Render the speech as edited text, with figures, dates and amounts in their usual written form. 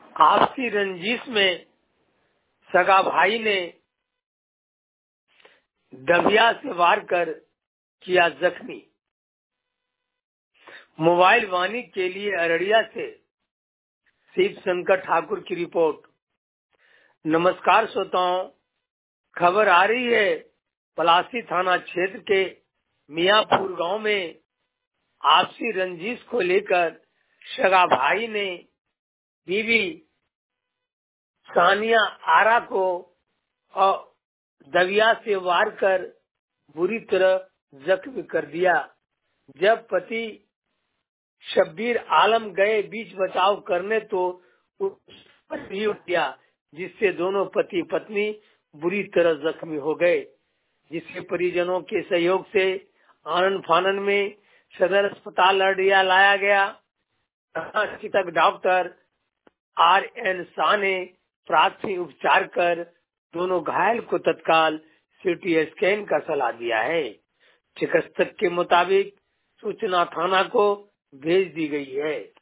आपसी रंजिश में सगा भाई ने दबिया से वार कर किया जख्मी। मोबाइल वाणी के लिए अररिया से शिव शंकर ठाकुर की रिपोर्ट। नमस्कार श्रोताओं, खबर आ रही है पलासी थाना क्षेत्र के मियापुर गांव में आपसी रंजिश को लेकर सगा भाई ने बीवी सानिया आरा को दबिया से वार कर बुरी तरह जख्मी कर दिया। जब पति शब्बीर आलम गए बीच बचाव करने तो उस पर भी उठ गया, जिससे दोनों पति पत्नी बुरी तरह जख्मी हो गए। जिसके परिजनों के सहयोग से आनन फानन में सदर अस्पताल अररिया लाया गया। चिकित्सक डॉक्टर RN शाह ने प्राथमिक उपचार कर दोनों घायल को तत्काल CT स्कैन का सलाह दिया है। चिकित्सक के मुताबिक सूचना थाना को भेज दी गई है।